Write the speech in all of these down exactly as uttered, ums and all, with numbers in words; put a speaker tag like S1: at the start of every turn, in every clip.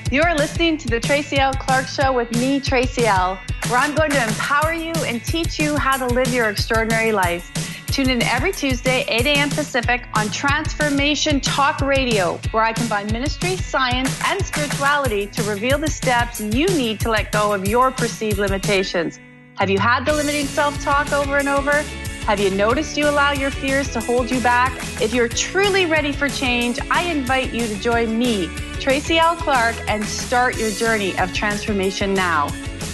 S1: You are listening to the Tracy L. Clark Show with me, Tracy L., where I'm going to empower you and teach you how to live your extraordinary life. Tune in every Tuesday, eight a.m. Pacific on Transformation Talk Radio, where I combine ministry, science, and spirituality to reveal the steps you need to let go of your perceived limitations. Have you had the limiting self-talk over and over? Have you noticed you allow your fears to hold you back? If you're truly ready for change, I invite you to join me, Tracy L. Clark, and start your journey of transformation now.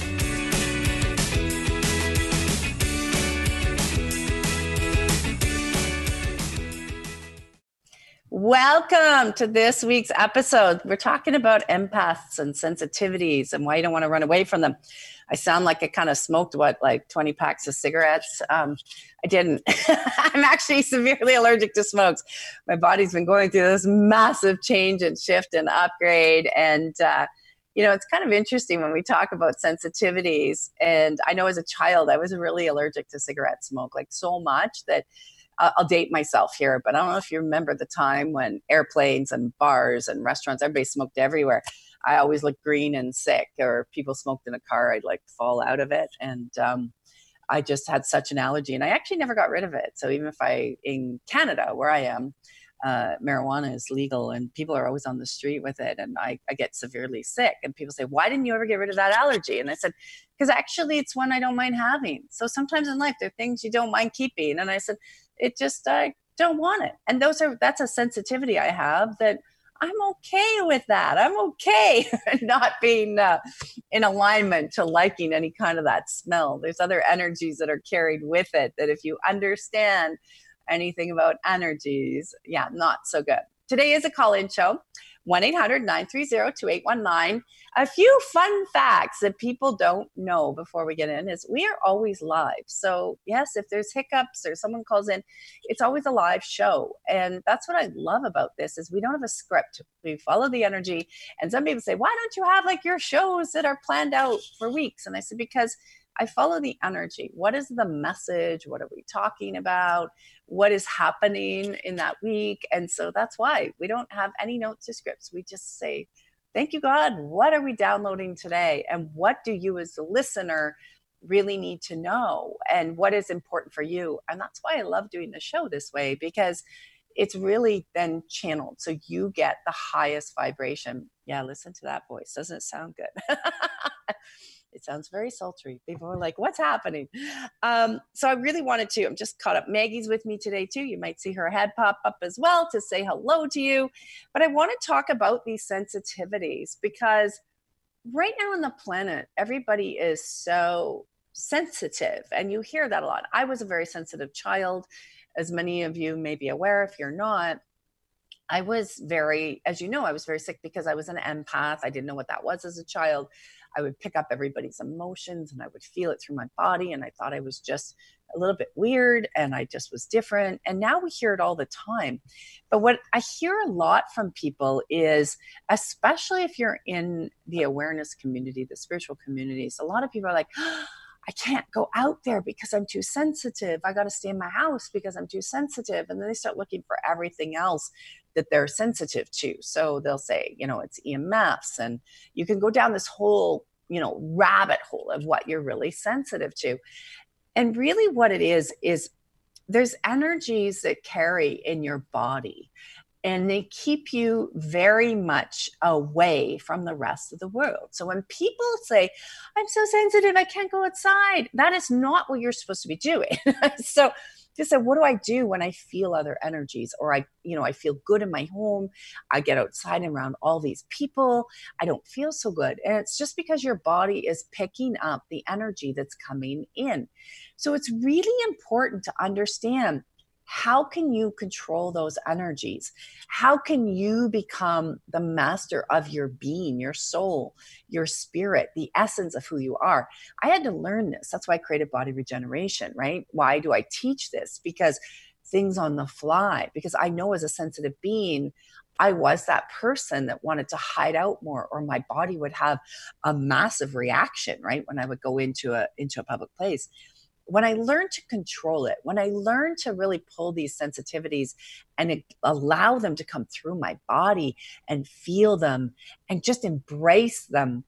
S1: Welcome to this week's episode. We're talking about empaths and sensitivities and why you don't want to run away from them. I sound like I kind of smoked, what, like twenty packs of cigarettes? Um, I didn't. I'm actually severely allergic to smokes. My body's been going through this massive change and shift and upgrade. And, uh, you know, it's kind of interesting when we talk about sensitivities. And I know as a child, I was really allergic to cigarette smoke, like so much that uh, I'll date myself here. But I don't know if you remember the time when airplanes and bars and restaurants, everybody smoked everywhere. I always looked green and sick, or people smoked in a car, I'd like fall out of it. And um, I just had such an allergy, and I actually never got rid of it. So even if I, in Canada, where I am, uh, marijuana is legal and people are always on the street with it. And I, I get severely sick, and people say, why didn't you ever get rid of that allergy? And I said, because actually it's one I don't mind having. So sometimes in life, there are things you don't mind keeping. And I said, it just, I don't want it. And those are, that's a sensitivity I have that I'm okay with that. I'm okay not being uh, in alignment to liking any kind of that smell. There's other energies that are carried with it that if you understand anything about energies, yeah, not so good. Today is a call-in show, one eight hundred nine three zero two eight one nine. A few fun facts that people don't know before we get in is we are always live. So yes, if there's hiccups or someone calls in, it's always a live show. And that's what I love about this is we don't have a script. We follow the energy. And some people say, why don't you have like your shows that are planned out for weeks? And I said, because I follow the energy. What is the message? What are we talking about? What is happening in that week? And so that's why we don't have any notes or scripts. We just say, thank you, God. What are we downloading today? And what do you as the listener really need to know? And what is important for you? And that's why I love doing the show this way, because it's really then channeled. So you get the highest vibration. Yeah, listen to that voice. Doesn't it sound good? It sounds very sultry. People are like, what's happening? Um, so I really wanted to, I'm just caught up. Maggie's with me today too. You might see her head pop up as well to say hello to you. But I want to talk about these sensitivities because right now on the planet, everybody is so sensitive. And you hear that a lot. I was a very sensitive child, as many of you may be aware. If you're not, I was very, as you know, I was very sick because I was an empath. I didn't know what that was as a child. I would pick up everybody's emotions and I would feel it through my body. And I thought I was just a little bit weird and I just was different. And now we hear it all the time. But what I hear a lot from people is, especially if you're in the awareness community, the spiritual communities, a lot of people are like, oh, I can't go out there because I'm too sensitive. I got to stay in my house because I'm too sensitive. And then they start looking for everything else that they're sensitive to. So they'll say, you know, it's E M Fs, and you can go down this whole, you know, rabbit hole of what you're really sensitive to. And really what it is, is there's energies that carry in your body, and they keep you very much away from the rest of the world. So when people say, I'm so sensitive, I can't go outside, that is not what you're supposed to be doing. So just say, what do I do when I feel other energies? Or I, you know, I feel good in my home. I get outside and around all these people. I don't feel so good. And it's just because your body is picking up the energy that's coming in. So it's really important to understand, how can you control those energies? How can you become the master of your being, your soul, your spirit, the essence of who you are? I had to learn this. That's why I created Body Regeneration, right? Why do I teach this? Because things on the fly, because I know as a sensitive being, I was that person that wanted to hide out more, or my body would have a massive reaction, right? When I would go into a, into a public place. when I learned to control it, when I learned to really pull these sensitivities and it, allow them to come through my body and feel them and just embrace them,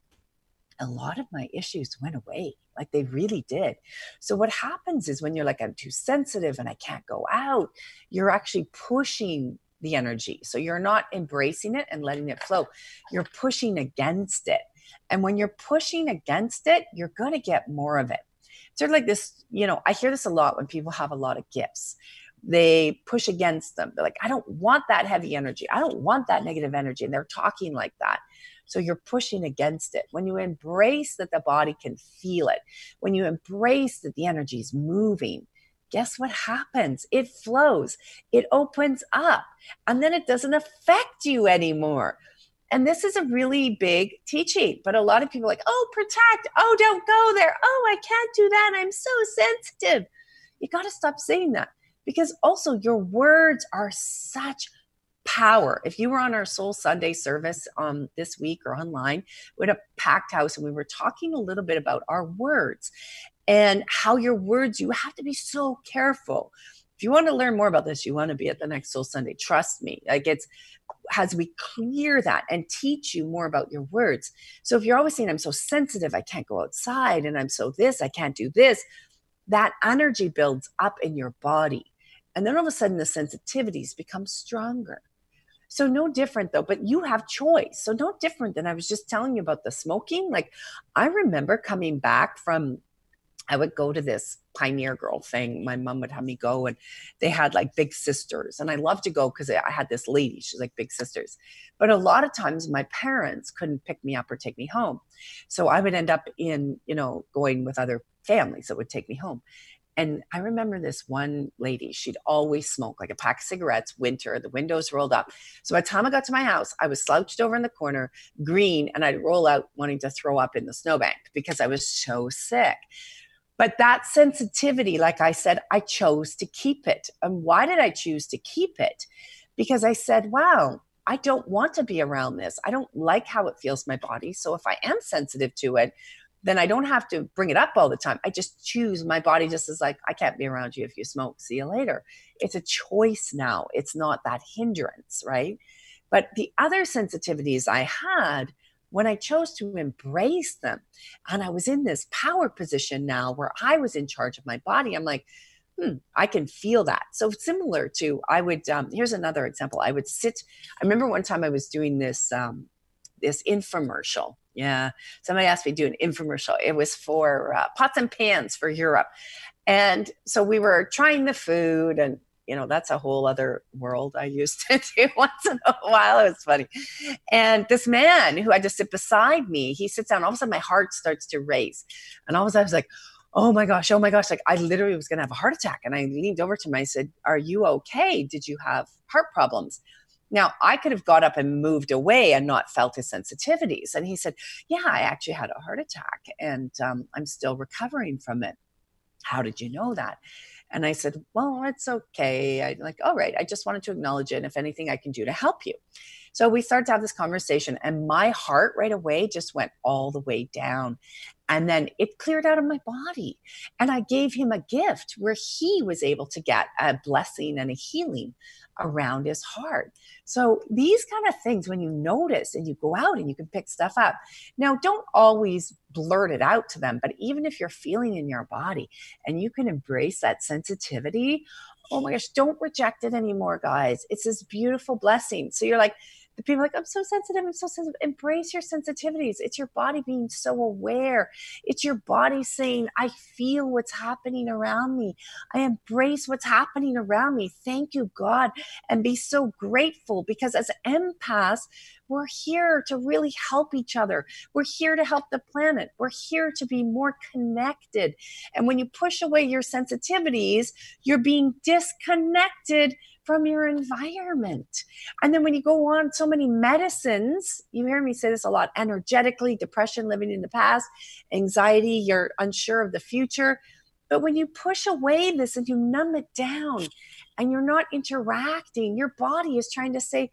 S1: a lot of my issues went away. Like they really did. So what happens is when you're like, I'm too sensitive and I can't go out, you're actually pushing the energy. So you're not embracing it and letting it flow. You're pushing against it. And when you're pushing against it, you're going to get more of it. Sort of like this, you know, I hear this a lot when people have a lot of gifts. They push against them. They're like, I don't want that heavy energy. I don't want that negative energy. And they're talking like that. So you're pushing against it. When you embrace that the body can feel it, when you embrace that the energy is moving, guess what happens? It flows, it opens up, and then it doesn't affect you anymore. And this is a really big teaching, but a lot of people are like, oh, protect. Oh, don't go there. Oh, I can't do that. I'm so sensitive. You got to stop saying that, because also your words are such power. If you were on our Soul Sunday service um, this week or online, we had a packed house and we were talking a little bit about our words and how your words, you have to be so careful. If you want to learn more about this, you want to be at the next Soul Sunday. Trust me. Like it's, as we clear that and teach you more about your words. So if you're always saying, I'm so sensitive, I can't go outside, and I'm so this, I can't do this, that energy builds up in your body. And then all of a sudden the sensitivities become stronger. So no different though, but you have choice. So no different than I was just telling you about the smoking. Like I remember coming back from, I would go to this Pioneer Girl thing. My mom would have me go, and they had like Big Sisters. And I loved to go because I had this lady, she's like Big Sisters. But a lot of times my parents couldn't pick me up or take me home. So I would end up in, you know, going with other families that would take me home. And I remember this one lady, she'd always smoke like a pack of cigarettes, winter, the windows rolled up. So by the time I got to my house, I was slouched over in the corner, green, and I'd roll out wanting to throw up in the snowbank because I was so sick. But that sensitivity, like I said, I chose to keep it. And why did I choose to keep it? Because I said, wow, I don't want to be around this. I don't like how it feels in my body. So if I am sensitive to it, then I don't have to bring it up all the time. I just choose. My body just is like, I can't be around you if you smoke. See you later. It's a choice now. It's not that hindrance, right? But the other sensitivities I had, when I chose to embrace them, and I was in this power position now where I was in charge of my body, I'm like, hmm, I can feel that. So similar to, I would, um, here's another example. I would sit, I remember one time I was doing this, um, this infomercial. Yeah. Somebody asked me to do an infomercial. It was for uh, pots and pans for Europe. And so we were trying the food, and, you know, that's a whole other world I used to do once in a while. It was funny. And this man who had to sit beside me, he sits down, all of a sudden my heart starts to race. And all of a sudden I was like, oh my gosh, oh my gosh. Like I literally was going to have a heart attack. And I leaned over to him. I said, are you okay? Did you have heart problems? Now, I could have got up and moved away and not felt his sensitivities. And he said, yeah, I actually had a heart attack and um, I'm still recovering from it. How did you know that? And I said, well, it's okay. I like, all right. I just wanted to acknowledge it. And if anything I can do to help you. So we started to have this conversation, and my heart right away just went all the way down. And then it cleared out of my body. And I gave him a gift where he was able to get a blessing and a healing around his heart. So these kind of things, when you notice and you go out and you can pick stuff up. Now, don't always blurt it out to them, but even if you're feeling in your body and you can embrace that sensitivity, oh my gosh, don't reject it anymore, guys. It's this beautiful blessing. So you're like, the people are like, I'm so sensitive, I'm so sensitive. Embrace your sensitivities. It's your body being so aware. It's your body saying, I feel what's happening around me. I embrace what's happening around me. Thank you, God. And be so grateful, because as empaths, we're here to really help each other. We're here to help the planet. We're here to be more connected. And when you push away your sensitivities, you're being disconnected from your environment. And then when you go on so many medicines, you hear me say this a lot, energetically, depression, living in the past, anxiety, you're unsure of the future. But when you push away this and you numb it down and you're not interacting, your body is trying to say,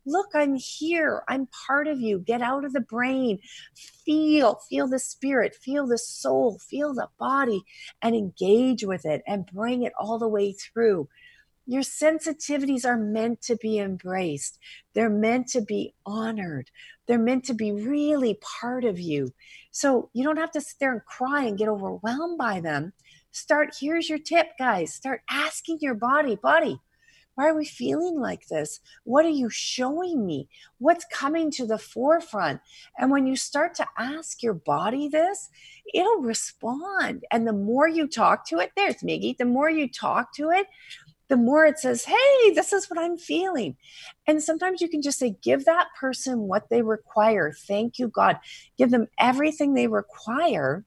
S1: Look, I'm here. I'm part of you. Get out of the brain. Feel, feel the spirit, feel the soul, feel the body, and engage with it and bring it all the way through. Your sensitivities are meant to be embraced. They're meant to be honored. They're meant to be really part of you. So you don't have to sit there and cry and get overwhelmed by them. Start, here's your tip, guys. Start asking your body, body, why are we feeling like this? What are you showing me? What's coming to the forefront? And when you start to ask your body this, it'll respond. And the more you talk to it, there's Miggy, the more you talk to it, the more it says, hey, this is what I'm feeling. And sometimes you can just say, give that person what they require. Thank you, God. Give them everything they require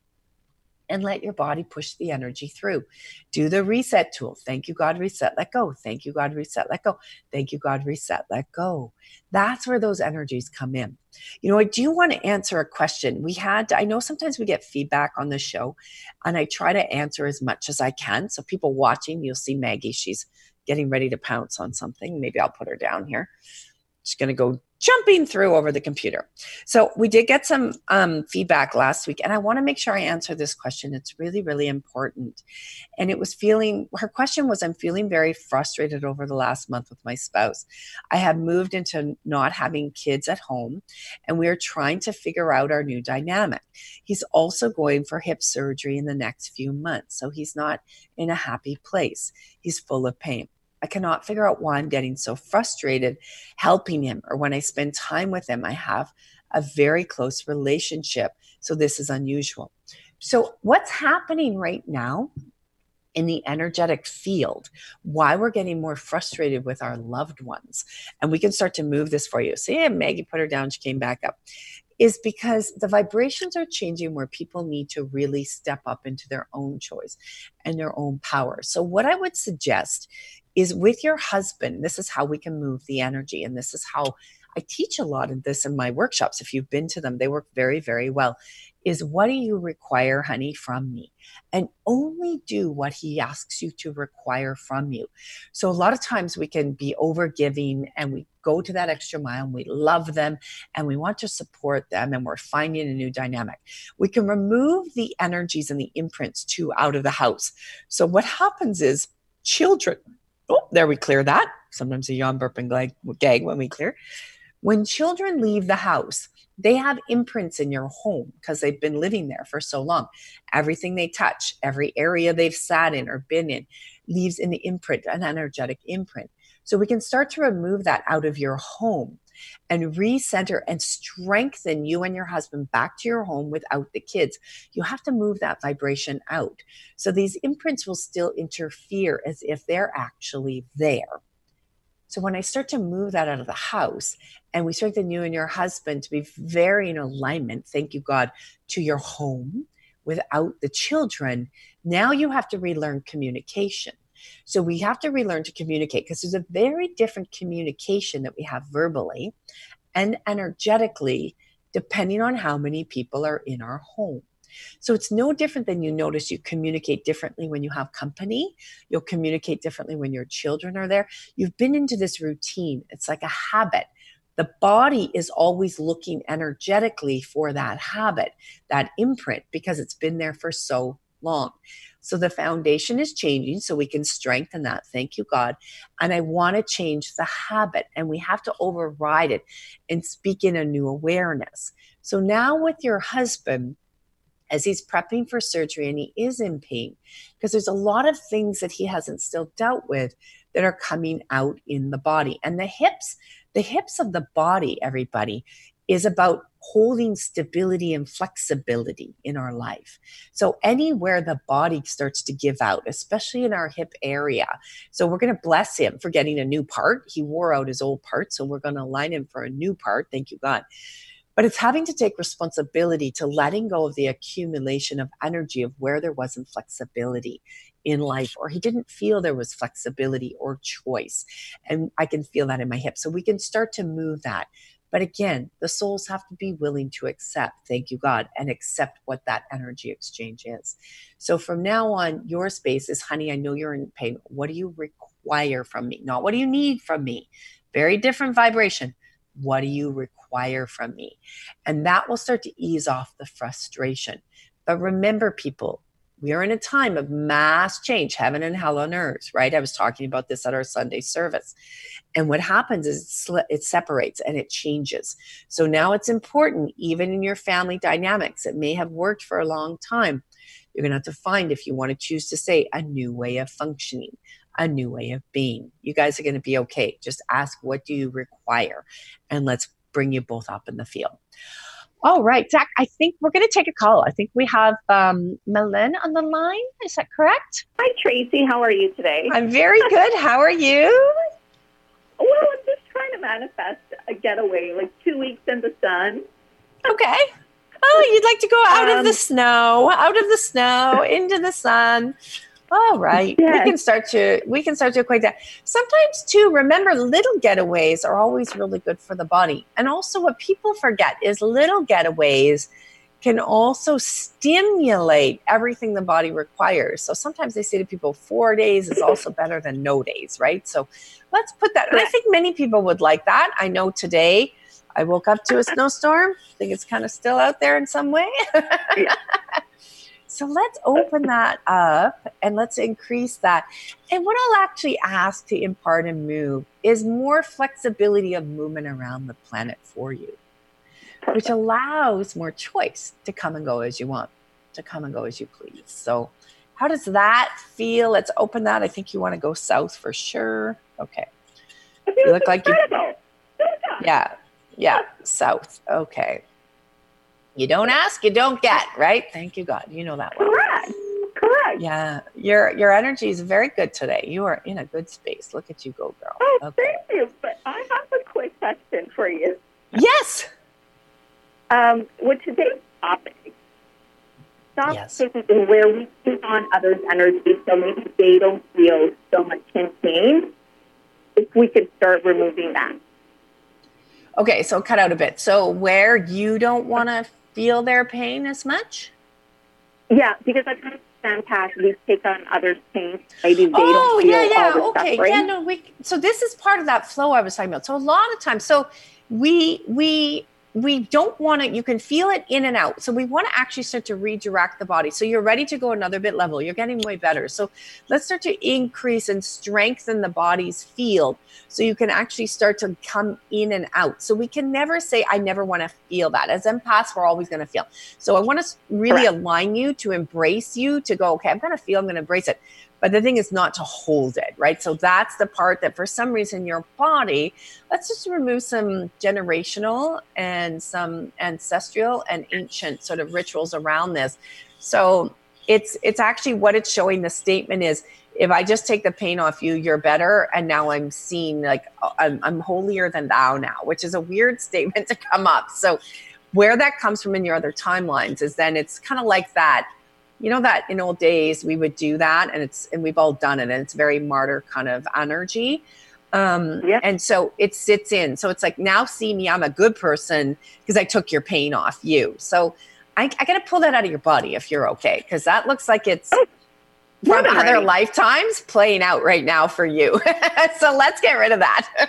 S1: and let your body push the energy through. Do the reset tool. Thank you, God, reset, let go. Thank you, God, reset, let go. Thank you, God, reset, let go. That's where those energies come in. You know, I do want to answer a question. We had, I know sometimes we get feedback on the show, and I try to answer as much as I can. So people watching, you'll see Maggie, she's getting ready to pounce on something. Maybe I'll put her down here. She's going to go jumping through over the computer. So we did get some um, feedback last week, and I want to make sure I answer this question. It's really, really important. And it was feeling, her question was, I'm feeling very frustrated over the last month with my spouse. I have moved into not having kids at home, and we are trying to figure out our new dynamic. He's also going for hip surgery in the next few months, so he's not in a happy place. He's full of pain. I cannot figure out why I'm getting so frustrated helping him, or when I spend time with him, I have a very close relationship. So this is unusual. So what's happening right now in the energetic field, why we're getting more frustrated with our loved ones, and we can start to move this for you. See, yeah, Maggie put her down, she came back up, is because the vibrations are changing where people need to really step up into their own choice and their own power. So what I would suggest is with your husband, this is how we can move the energy. And this is how I teach a lot of this in my workshops. If you've been to them, they work very, very well. Is what do you require, honey, from me? And only do what he asks you to require from you. So a lot of times we can be overgiving and we go to that extra mile and we love them and we want to support them and we're finding a new dynamic. We can remove the energies and the imprints too out of the house. So what happens is children, oh, there we clear that. Sometimes a yawn, burp, and gag when we clear. When children leave the house, they have imprints in your home because they've been living there for so long. Everything they touch, every area they've sat in or been in, leaves an imprint, an energetic imprint. So we can start to remove that out of your home and recenter and strengthen you and your husband back to your home without the kids. You have to move that vibration out. So these imprints will still interfere as if they're actually there. So when I start to move that out of the house and we strengthen you and your husband to be very in alignment, thank you, God, to your home without the children, now you have to relearn communication. So we have to relearn to communicate because there's a very different communication that we have verbally and energetically, depending on how many people are in our home. So it's no different than you notice you communicate differently when you have company. You'll communicate differently when your children are there. You've been into this routine. It's like a habit. The body is always looking energetically for that habit, that imprint, because it's been there for so long. So the foundation is changing so we can strengthen that. Thank you, God. And I want to change the habit, and we have to override it and speak in a new awareness. So now with your husband, as he's prepping for surgery and he is in pain, because there's a lot of things that he hasn't still dealt with that are coming out in the body. And the hips, the hips of the body, everybody, is about holding stability and flexibility in our life. So anywhere the body starts to give out, especially in our hip area. So we're going to bless him for getting a new part. He wore out his old part, so we're going to align him for a new part. Thank you, God. But it's having to take responsibility to letting go of the accumulation of energy of where there wasn't flexibility in life, or he didn't feel there was flexibility or choice. And I can feel that in my hips. So we can start to move that. But again, the souls have to be willing to accept, thank you, God, and accept what that energy exchange is. So from now on, your space is, honey, I know you're in pain. What do you require from me? Not what do you need from me? Very different vibration. What do you require from me? And that will start to ease off the frustration. But remember, people, we are in a time of mass change, heaven and hell on earth, right? I was talking about this at our Sunday service. And what happens is it separates and it changes. So now it's important, even in your family dynamics, it may have worked for a long time. You're going to have to find, if you want to choose to say, a new way of functioning, a new way of being. You guys are going to be okay. Just ask, what do you require? And let's bring you both up in the field. All right, Zach, I think we're going to take a call. I think we have um, Malin on the line. Is that correct?
S2: Hi, Tracy. How are you today?
S1: I'm very good. How are you?
S2: Well, I'm just trying to manifest a getaway, like two weeks in the sun.
S1: Okay. Oh, you'd like to go out
S2: Um,
S1: of the snow, out of the snow, into the sun. All right.
S2: Yes.
S1: We can start to we can start to equate that. Sometimes too, remember, little getaways are always really good for the body. And also what people forget is little getaways can also stimulate everything the body requires. So sometimes they say to people, four days is also better than no days, right? So let's put that. And I think many people would like that. I know today I woke up to a snowstorm. I think it's kind of still out there in some way.
S2: Yeah.
S1: So let's open that up and let's increase that. And what I'll actually ask to impart and move is more flexibility of movement around the planet for you,
S2: Perfect.
S1: which allows more choice to come and go as you want, to come and go as you please. So how does that feel? Let's open that. I think you want to go south for sure. Okay.
S2: It feels
S1: You look like you,
S2: incredible.
S1: yeah, yeah, south. Okay. You don't ask, you don't get, right? Thank you, God. You know that well.
S2: Correct. Correct.
S1: Yeah, your your energy is very good today. You are in a good space. Look at you go, girl.
S2: Oh,
S1: Okay.
S2: thank you. But I have a quick question for you.
S1: Yes.
S2: Um, with today's topic, stop
S1: Yes.
S2: taking where we take on others' energy so maybe they don't feel so much in pain. If we could start removing that.
S1: Okay, so cut out a bit. So where you don't want to feel their pain as much?
S2: Yeah, because I've heard empaths, we take on others' pain. Maybe they
S1: Oh,
S2: don't feel
S1: yeah, yeah.
S2: all the
S1: Okay.
S2: suffering.
S1: Yeah, no, we so this is part of that flow I was talking about. So a lot of times, so we we we don't want to, you can feel it in and out. So we want to actually start to redirect the body. So you're ready to go another bit level. You're getting way better. So let's start to increase and strengthen the body's field so you can actually start to come in and out. So we can never say, I never want to feel that. As empaths, we're always going to feel. So I want to really
S2: Correct.
S1: align you, to embrace you, to go, okay, I'm going to feel, I'm going to embrace it. But the thing is not to hold it, right? So that's the part that for some reason your body, let's just remove some generational and some ancestral and ancient sort of rituals around this. So it's it's actually what it's showing. The statement is, if I just take the pain off you, you're better. And now I'm seen like I'm, I'm holier than thou now, which is a weird statement to come up. So where that comes from in your other timelines is then it's kind of like that. You know that in old days we would do that, and it's and we've all done it, and it's very martyr kind of energy. Um,
S2: Yep.
S1: And so it sits in. So it's like, now see me, I'm a good person because I took your pain off you. So I, I got to pull that out of your body if you're okay, because that looks like it's
S2: Oh, more
S1: from
S2: than
S1: other
S2: ready.
S1: lifetimes playing out right now for you. So let's get rid of that.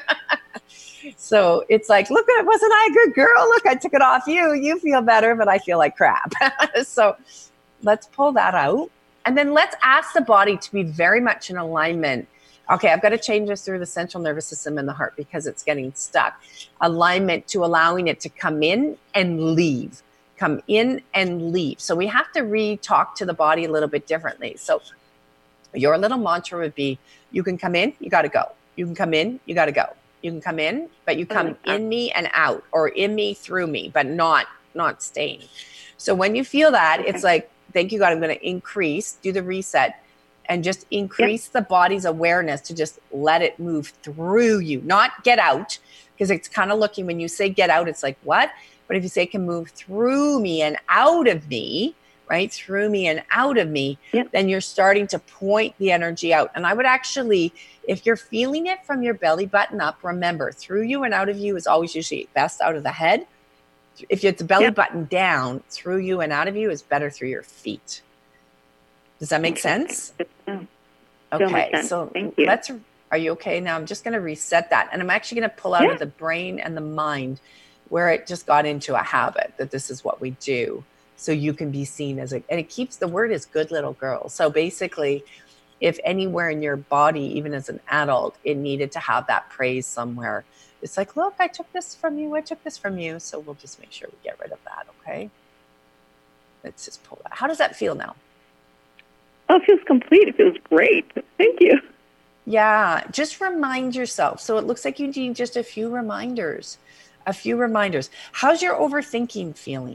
S1: So it's like, look, wasn't I a good girl? Look, I took it off you. You feel better, but I feel like crap. So let's pull that out. And then let's ask the body to be very much in alignment. Okay, I've got to change this through the central nervous system and the heart because it's getting stuck. Alignment to allowing it to come in and leave. Come in and leave. So we have to re-talk to the body a little bit differently. So your little mantra would be, you can come in, you got to go. You can come in, you got to go. You can come in, but you come in me and out, or in me through me, but not not staying. So when you feel that,
S2: Okay.
S1: it's like, thank you, God, I'm going to increase, do the reset, and just increase yep. the body's awareness to just let it move through you, not get out, because it's kind of looking, when you say get out, it's like, what? But if you say it can move through me and out of me, right, through me and out of me, yep. then you're starting to point the energy out. And I would actually, if you're feeling it from your belly button up, remember, through you and out of you is always usually best out of the head. If it's belly yep. button down, through you and out of you is better through your feet. Does that make sense?
S2: Yeah.
S1: Okay,
S2: sense.
S1: so
S2: Thank you.
S1: let's Are you okay now? I'm just going to reset that. And I'm actually going to pull out
S2: Yeah.
S1: of the brain and the mind where it just got into a habit that this is what we do. So you can be seen as a, and it keeps, the word is good little girl. So basically, if anywhere in your body, even as an adult, it needed to have that praise somewhere, it's like, look, I took this from you. I took this from you. So we'll just make sure we get rid of that. Okay. Let's just pull that. How does that feel now?
S2: Oh, it feels complete. It feels great. Thank you.
S1: Yeah. Just remind yourself. So it looks like you need just a few reminders, a few reminders. How's your overthinking feeling?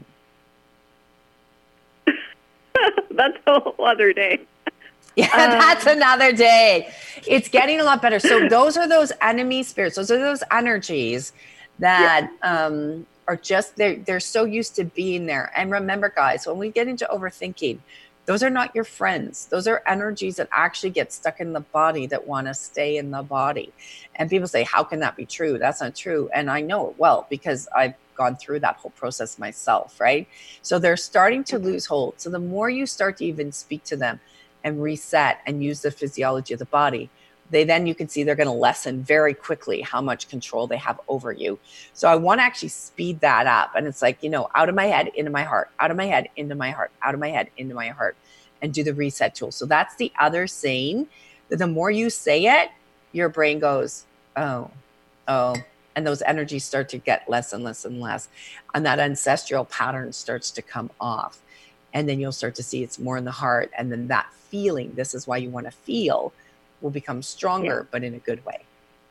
S2: That's a whole other day.
S1: Yeah, that's um, another day. It's getting a lot better. So those are those enemy spirits. Those are those energies that yeah. um, are just, they're, they're so used to being there. And remember, guys, when we get into overthinking, those are not your friends. Those are energies that actually get stuck in the body that want to stay in the body. And people say, how can that be true? That's not true. And I know it well because I've gone through that whole process myself, right? So they're starting to lose hold. So the more you start to even speak to them and reset and use the physiology of the body, they then you can see they're going to lessen very quickly how much control they have over you. So I want to actually speed that up. And it's like, you know, out of my head, into my heart, out of my head, into my heart, out of my head, into my heart, and do the reset tool. So that's the other saying, that the more you say it, your brain goes, oh, oh, and those energies start to get less and less and less. And that ancestral pattern starts to come off. And then you'll start to see it's more in the heart. And then that feeling, this is why you want to feel, will become stronger, yeah. but in a good way.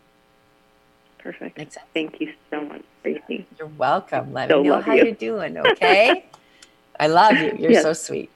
S2: Perfect. Thank you so much, Tracy.
S1: You're welcome. Let
S2: so
S1: me know how
S2: you.
S1: you're doing, okay? I love you. You're yes. so sweet.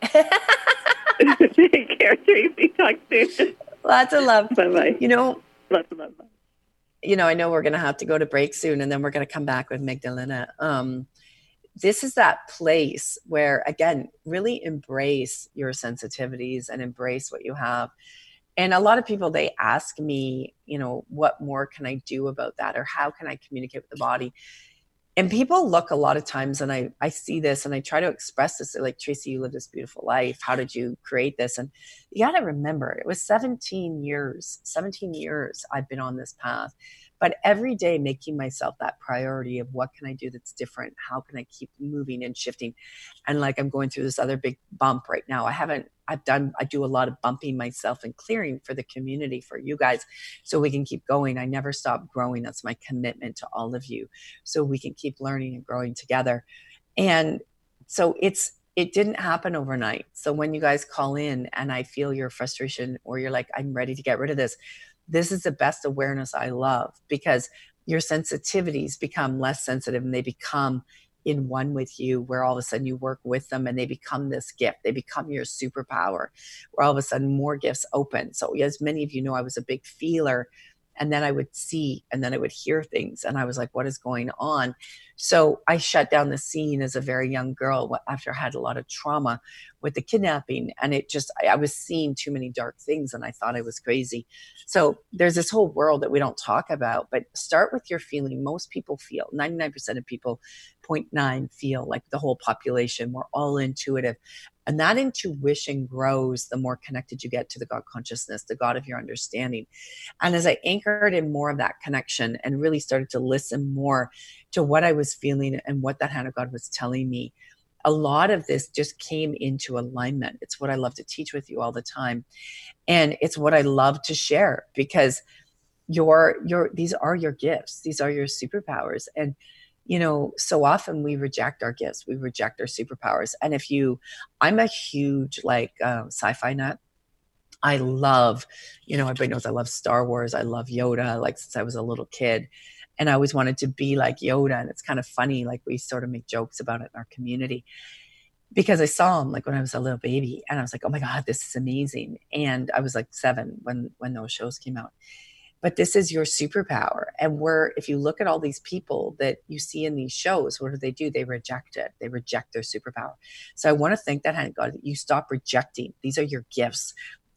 S2: Take care, Tracy. Talk soon.
S1: Lots of love.
S2: Bye-bye.
S1: You know,
S2: lots of love.
S1: You know, I know we're going to have to go to break soon, and then we're going to come back with Magdalena. Um, this is that place where, again, really embrace your sensitivities and embrace what you have. And a lot of people, they ask me, you know, what more can I do about that? Or how can I communicate with the body? And people look a lot of times, and I, I see this and I try to express this. They're like, Tracy, you live this beautiful life. How did you create this? And you got to remember, it was seventeen years, seventeen years I've been on this path. But every day making myself that priority of what can I do that's different? How can I keep moving and shifting? And like I'm going through this other big bump right now. I haven't, I've done, I do a lot of bumping myself and clearing for the community, for you guys, so we can keep going. I never stop growing. That's my commitment to all of you. So we can keep learning and growing together. And so it's, it didn't happen overnight. So when you guys call in and I feel your frustration, or you're like, I'm ready to get rid of this, this is the best awareness I love, because your sensitivities become less sensitive and they become in one with you, where all of a sudden you work with them and they become this gift. They become your superpower, where all of a sudden more gifts open. So as many of you know, I was a big feeler, and then I would see, and then I would hear things, and I was like, what is going on? So I shut down the scene as a very young girl after I had a lot of trauma with the kidnapping. And it just, I, I was seeing too many dark things, and I thought I was crazy. So there's this whole world that we don't talk about, but start with your feeling. Most people feel, ninety-nine percent of people, zero point nine feel, like the whole population. We're all intuitive. And that intuition grows the more connected you get to the God consciousness, the God of your understanding. And as I anchored in more of that connection and really started to listen more to what I was feeling and what that hand of God was telling me, a lot of this just came into alignment. It's what I love to teach with you all the time. And it's what I love to share, because your, your, these are your gifts. These are your superpowers. And you know, so often we reject our gifts, we reject our superpowers. And if you, I'm a huge like uh, sci-fi nut. I love, you know, everybody knows I love Star Wars. I love Yoda, like since I was a little kid. And I always wanted to be like Yoda. And it's kind of funny, like we sort of make jokes about it in our community, because I saw him like when I was a little baby, and I was like, oh my God, this is amazing. And I was like seven when, when those shows came out. But this is your superpower. And we're, if you look at all these people that you see in these shows, what do they do? They reject it. They reject their superpower. So I want to thank that hand, God, that you stop rejecting. These are your gifts.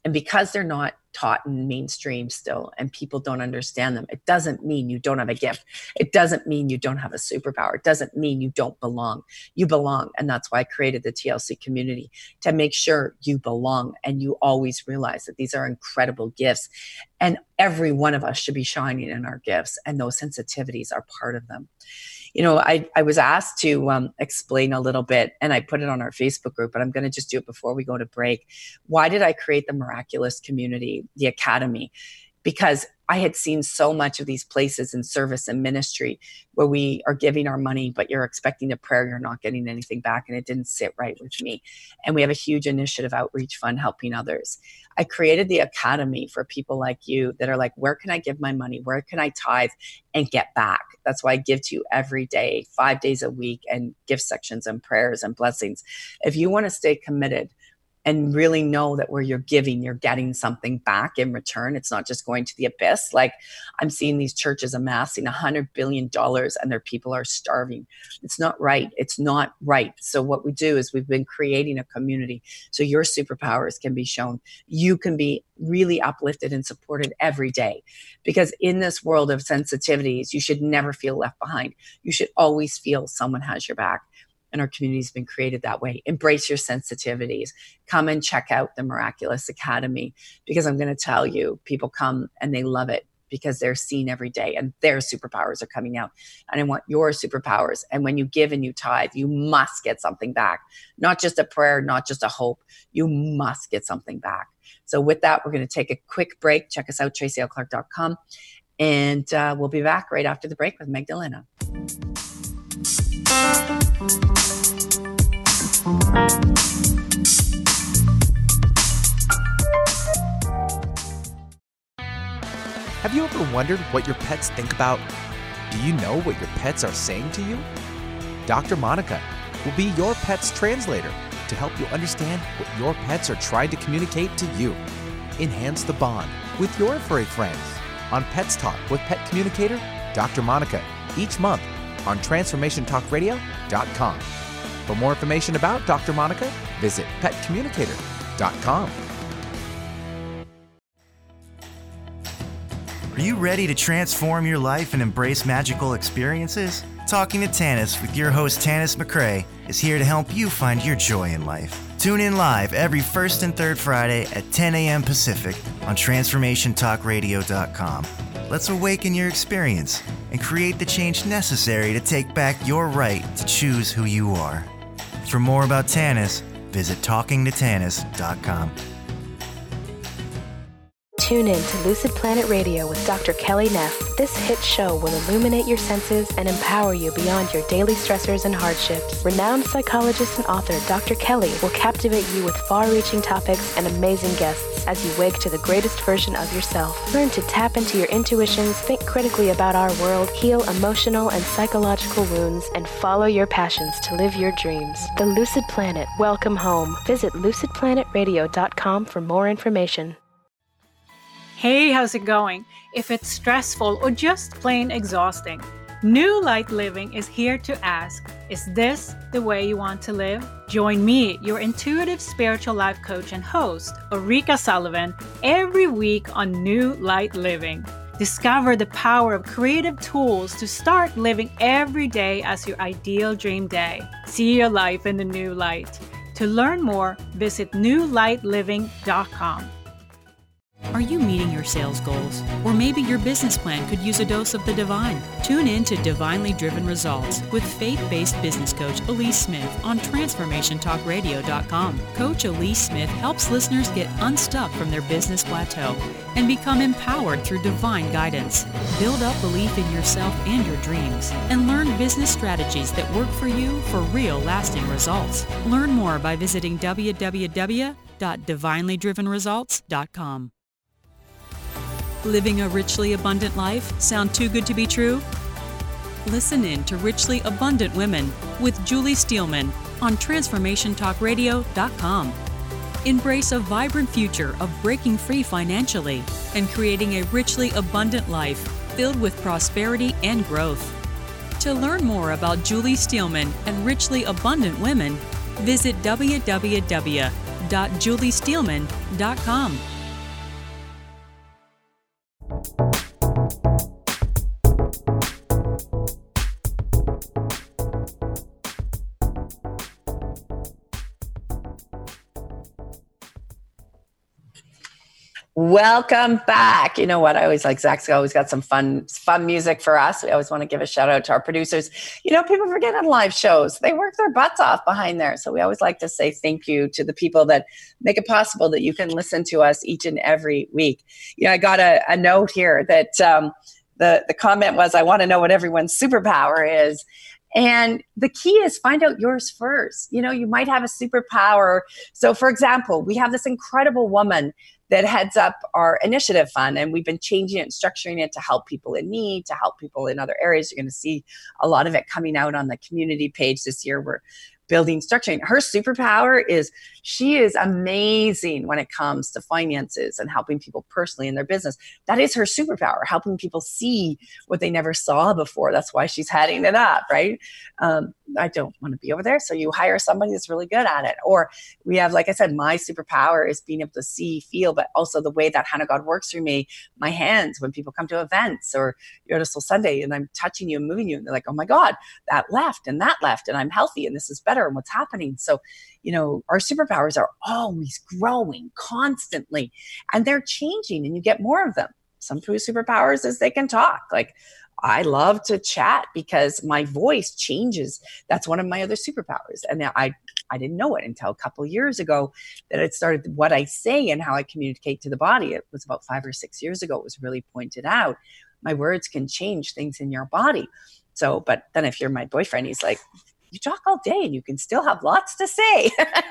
S1: And because they're not taught in mainstream still, and people don't understand them, it doesn't mean you don't have a gift. It doesn't mean you don't have a superpower. It doesn't mean you don't belong. You belong. And that's why I created the T L C community, to make sure you belong and you always realize that these are incredible gifts. And every one of us should be shining in our gifts, and those sensitivities are part of them. You know, I, I was asked to um, explain a little bit, and I put it on our Facebook group, but I'm going to just do it before we go to break. Why did I create the Miraculous Community, the Academy? Because I had seen so much of these places in service and ministry where we are giving our money, but you're expecting a prayer, you're not getting anything back, and it didn't sit right with me. And we have a huge initiative outreach fund helping others. I created the Academy for people like you that are like, where can I give my money? Where can I tithe and get back? That's why I give to you every day, five days a week, and gift sections and prayers and blessings. If you want to stay committed and really know that where you're giving, you're getting something back in return. It's not just going to the abyss. Like, I'm seeing these churches amassing one hundred billion dollars and their people are starving. It's not right. It's not right. So what we do is we've been creating a community so your superpowers can be shown. You can be really uplifted and supported every day, because in this world of sensitivities, you should never feel left behind. You should always feel someone has your back. And our community has been created that way. Embrace your sensitivities. Come and check out the Miraculous Academy, because I'm going to tell you, people come and they love it because they're seen every day and their superpowers are coming out. And I want your superpowers. And when you give and you tithe, you must get something back. Not just a prayer, not just a hope. You must get something back. So with that, we're going to take a quick break. Check us out, tracy l clark dot com. And uh, we'll be back right after the break with Magdalena.
S3: Have you ever wondered what your pets think about? Do you know what your pets are saying to you? Doctor Monica will be your pet's translator to help you understand what your pets are trying to communicate to you. Enhance the bond with your furry friends on Pets Talk with Pet Communicator Doctor Monica each month on transformation talk radio dot com. For more information about Doctor Monica, visit pet communicator dot com.
S4: Are you ready to transform your life and embrace magical experiences? Talking to Tanis with your host Tanis McRae is here to help you find your joy in life. Tune in live every first and third Friday at ten a.m. Pacific on transformation talk radio dot com. Let's awaken your experience and create the change necessary to take back your right to choose who you are. For more about Tanis, visit talking to tanis dot com.
S5: Tune in to Lucid Planet Radio with Doctor Kelly Neff. This hit show will illuminate your senses and empower you beyond your daily stressors and hardships. Renowned psychologist and author Doctor Kelly will captivate you with far-reaching topics and amazing guests as you wake to the greatest version of yourself. Learn to tap into your intuitions, think critically about our world, heal emotional and psychological wounds, and follow your passions to live your dreams. The Lucid Planet. Welcome home. Visit lucid planet radio dot com for more information.
S6: Hey, how's it going? If it's stressful or just plain exhausting, New Light Living is here to ask, is this the way you want to live? Join me, your intuitive spiritual life coach and host, Ulrika Sullivan, every week on New Light Living. Discover the power of creative tools to start living every day as your ideal dream day. See your life in the new light. To learn more, visit new light living dot com.
S7: Are you meeting your sales goals? Or maybe your business plan could use a dose of the divine? Tune in to Divinely Driven Results with faith-based business coach Elise Smith on transformation talk radio dot com. Coach Elise Smith helps listeners get unstuck from their business plateau and become empowered through divine guidance. Build up belief in yourself and your dreams, and learn business strategies that work for you for real lasting results. Learn more by visiting w w w dot divinely driven results dot com. Living a richly abundant life sound too good to be true? Listen in to Richly Abundant Women with Julie Steelman on transformation talk radio dot com. Embrace a vibrant future of breaking free financially and creating a richly abundant life filled with prosperity and growth. To learn more about Julie Steelman and Richly Abundant Women, visit w w w dot julie steelman dot com.
S1: Welcome back. You know what? I always like Zach's always got some fun, fun music for us. We always want to give a shout out to our producers. You know, people forget on live shows, they work their butts off behind there. So we always like to say thank you to the people that make it possible that you can listen to us each and every week. You know, I got a, a note here that um, the, the comment was, I want to know what everyone's superpower is. And the key is find out yours first. You know, you might have a superpower. So for example, we have this incredible woman that heads up our initiative fund, and we've been changing it and structuring it to help people in need, to help people in other areas. You're going to see a lot of it coming out on the community page this year. We're building, structuring. Her superpower is she is amazing when it comes to finances and helping people personally in their business. That is her superpower, helping people see what they never saw before. That's why she's heading it up, right? Um, I don't want to be over there. So you hire somebody that's really good at it. Or we have, like I said, my superpower is being able to see, feel, but also the way that Hand of God works through me, my hands, when people come to events or you're at a Soul Sunday and I'm touching you and moving you and they're like, oh my God, that left and that left and I'm healthy and this is better and what's happening. So, you know, our superpowers are always growing constantly and they're changing and you get more of them. Some superpowers is they can talk. Like, I love to chat because my voice changes. That's one of my other superpowers. And I, I didn't know it until a couple of years ago that it started what I say and how I communicate to the body. It was about five or six years ago. It was really pointed out. My words can change things in your body. So, but then if you're my boyfriend, he's like, you talk all day and you can still have lots to say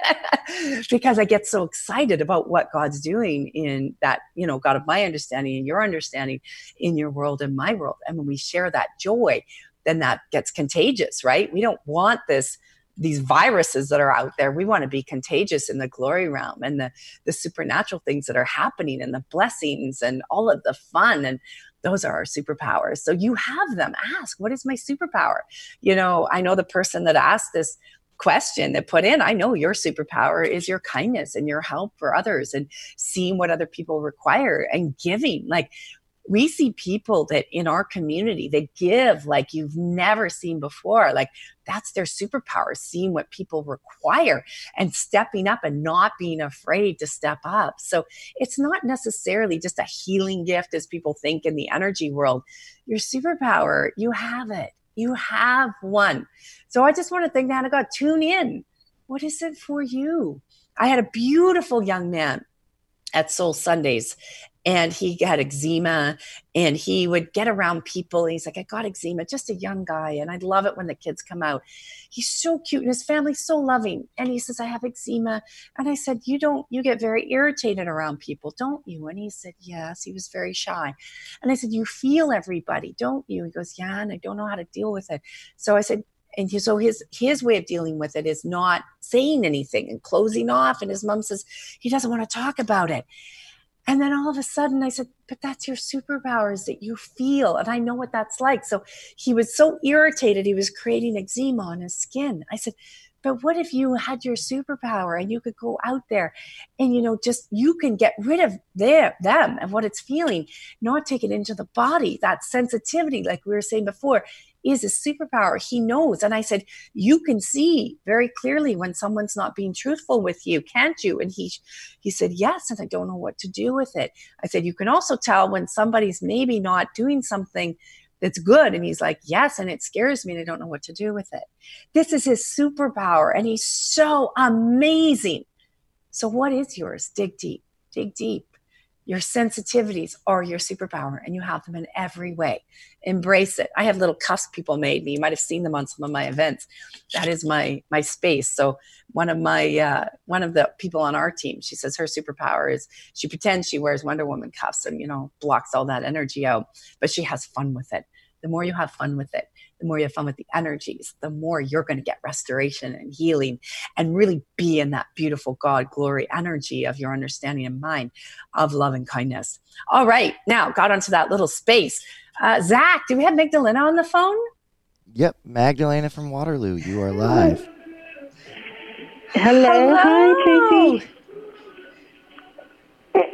S1: because I get so excited about what God's doing in that, you know, God of my understanding and your understanding in your world and my world. And when we share that joy, then that gets contagious, right? We don't want this, these viruses that are out there. We want to be contagious in the glory realm and the, the supernatural things that are happening and the blessings and all of the fun. And those are our superpowers. So you have them. Ask, what is my superpower? You know, I know the person that asked this question that put in, I know your superpower is your kindness and your help for others and seeing what other people require and giving. Like, we see people that in our community, they give like you've never seen before. Like, that's their superpower, seeing what people require and stepping up and not being afraid to step up. So it's not necessarily just a healing gift as people think in the energy world. Your superpower, you have it. You have one. So I just want to thank Hand of God, tune in. What is it for you? I had a beautiful young man at Soul Sundays. And he had eczema and he would get around people. And he's like, I got eczema, just a young guy. And I love it when the kids come out. He's so cute and his family's so loving. And he says, I have eczema. And I said, you don't, you get very irritated around people, don't you? And he said, yes. He was very shy. And I said, you feel everybody, don't you? He goes, yeah. And I don't know how to deal with it. So I said, and he, so his his way of dealing with it is not saying anything and closing off. And his mom says, he doesn't want to talk about it. And then all of a sudden I said, but that's your superpowers that you feel. And I know what that's like. So he was so irritated. He was creating eczema on his skin. I said, but what if you had your superpower and you could go out there and, you know, just you can get rid of their, them and what it's feeling, not take it into the body. That sensitivity, like we were saying before, is a superpower. He knows. And I said, you can see very clearly when someone's not being truthful with you, can't you? And he he said, yes. And I don't know what to do with it. I said, you can also tell when somebody's maybe not doing something that's good. And he's like, yes. And it scares me and I don't know what to do with it. This is his superpower. And he's so amazing. So what is yours? Dig deep, dig deep. Your sensitivities are your superpower and you have them in every way. Embrace it. I have little cuffs people made me. You might have seen them on some of my events. That is my my space. So one of my uh, one of the people on our team, she says her superpower is she pretends she wears Wonder Woman cuffs and, you know, blocks all that energy out, but she has fun with it. The more you have fun with it, the more you have fun with the energies, the more you're going to get restoration and healing and really be in that beautiful God glory energy of your understanding and mind of love and kindness. All right. Now got onto that little space. Uh, Zach, do we have Magdalena on the phone?
S8: Yep. Magdalena from Waterloo. You are live.
S2: Hello.
S1: Hello.
S2: Hi, Tracy.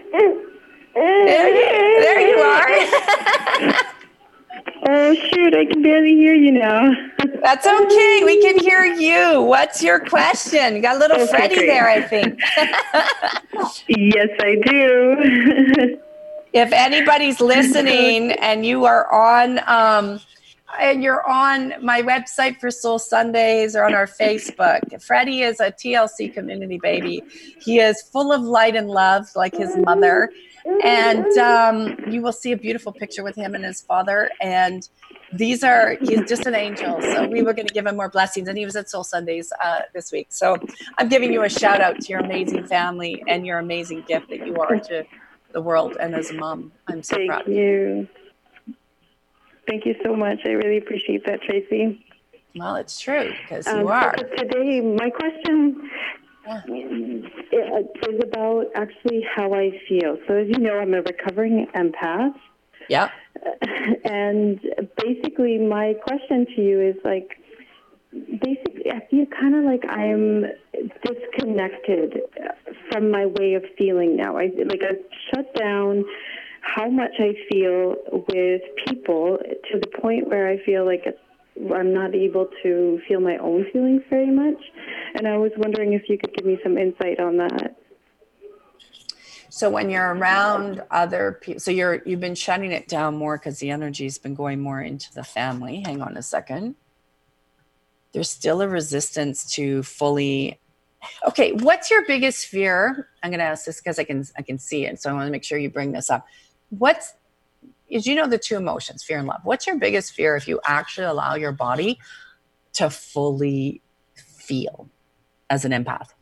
S1: There you, there you are.
S9: Oh, shoot, I can barely hear you now.
S1: That's okay. We can hear you. What's your question? You got a little
S9: Okay,
S1: Freddie
S9: great.
S1: there, I think.
S9: Yes, I do.
S1: If anybody's listening and you are on um, and you're on my website for Soul Sundays or on our Facebook, Freddie is a T L C community baby. He is full of light and love like his mother. And um, you will see a beautiful picture with him and his father. And these are, he's just an angel. So we were going to give him more blessings. And he was at Soul Sundays uh, this week. So I'm giving you a shout out to your amazing family and your amazing gift that you are to the world. And as a mom, I'm so
S9: Thank
S1: proud.
S9: you. Thank you so much. I really appreciate that, Tracy.
S1: Well, it's true because you
S9: Um,
S1: are.
S9: so today, my question
S1: Yeah.
S9: is about actually how I feel. So as you know, I'm a recovering empath.
S1: Yeah.
S9: And basically my question to you is like, basically I feel kind of like I'm disconnected from my way of feeling now. I like I've shut down how much I feel with people to the point where I feel like it's, I'm not able to feel my own feelings very much. And I was wondering if you could give me some insight on that.
S1: So when you're around other people, so you're, you've been shutting it down more because the energy's been going more into the family. Hang on a second. There's still a resistance to fully. Okay. What's your biggest fear? I'm going to ask this because I can, I can see it. So I want to make sure you bring this up. What's, is you know the two emotions, fear and love. What's your biggest fear if you actually allow your body to fully feel as an empath?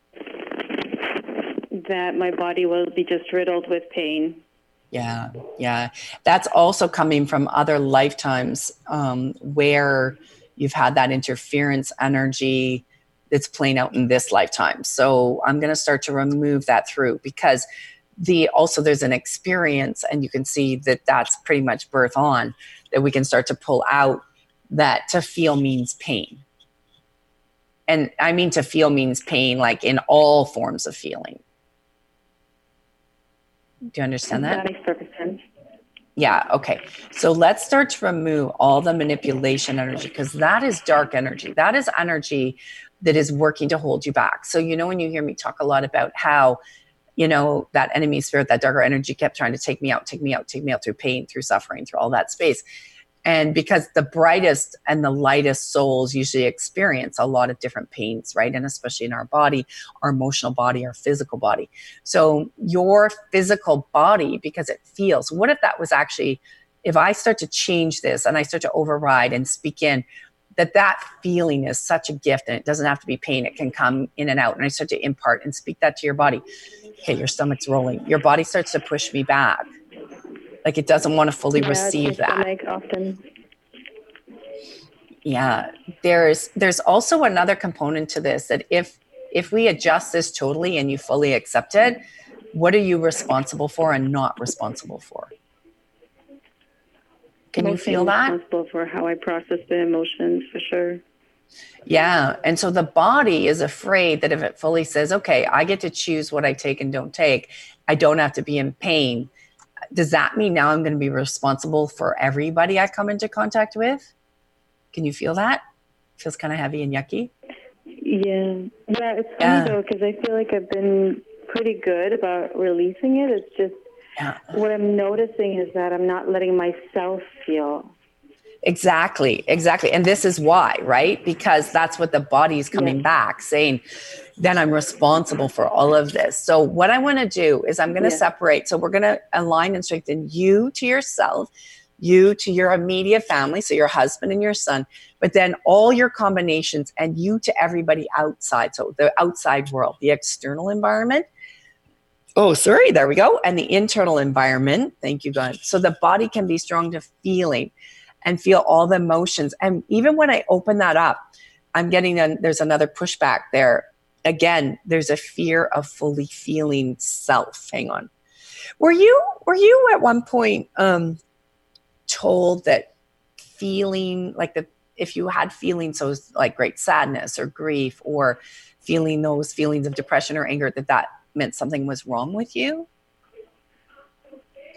S9: That my body will be just riddled with pain.
S1: Yeah, yeah. That's also coming from other lifetimes um, where you've had that interference energy that's playing out in this lifetime. So I'm going to start to remove that through because the also there's an experience, and you can see that that's pretty much birth on, that we can start to pull out that to feel means pain. And I mean to feel means pain like in all forms of feeling. Do you understand that?
S9: That makes perfect sense.
S1: Yeah. Okay. So let's start to remove all the manipulation energy because that is dark energy. That is energy that is working to hold you back. So, you know, when you hear me talk a lot about how, you know, that enemy spirit, that darker energy kept trying to take me out, take me out, take me out through pain, through suffering, through all that space. And because the brightest and the lightest souls usually experience a lot of different pains, right? And especially in our body, our emotional body, our physical body. So your physical body, because it feels, what if that was actually, if I start to change this and I start to override and speak in, that that feeling is such a gift and it doesn't have to be pain. It can come in and out. And I start to impart and speak that to your body. Okay, your stomach's rolling. Your body starts to push me back. Like it doesn't want to fully
S9: yeah,
S1: receive that.
S9: Stomach often.
S1: Yeah, there's there's also another component to this that if if we adjust this totally and you fully accept it, what are you responsible for and not responsible for? Can you feel that?
S9: Responsible for how I process the emotions, for sure.
S1: Yeah, and so the body is afraid that if it fully says, okay, I get to choose what I take and don't take, I don't have to be in pain. Does that mean now I'm going to be responsible for everybody I come into contact with? Can you feel that? Feels kind of heavy and yucky.
S9: Yeah. Yeah, it's funny
S1: Yeah.
S9: though, because I feel like I've been pretty good about releasing it. It's just
S1: Yeah.
S9: what I'm noticing is that I'm not letting myself feel.
S1: Exactly, exactly. And this is why, right? Because that's what the body is coming
S9: Yeah.
S1: back saying, then I'm responsible for all of this. So what I want to do is I'm going to
S9: Yeah.
S1: separate. So we're going to align and strengthen you to yourself, you to your immediate family, so your husband and your son, but then all your combinations and you to everybody outside. So the outside world, the external environment. Oh, sorry, there we go. And the internal environment. Thank you, God. So the body can be strong to feeling and feel all the emotions. And even when I open that up, I'm getting, a, there's another pushback there. Again, there's a fear of fully feeling self. Hang on. Were you, were you at one point um, told that feeling like the, if you had feelings, so like great sadness or grief or feeling those feelings of depression or anger, that that meant something was wrong with you?